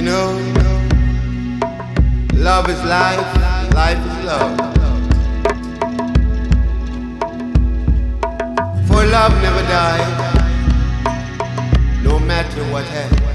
know, love is life, life is love. For love never dies, no matter what happens.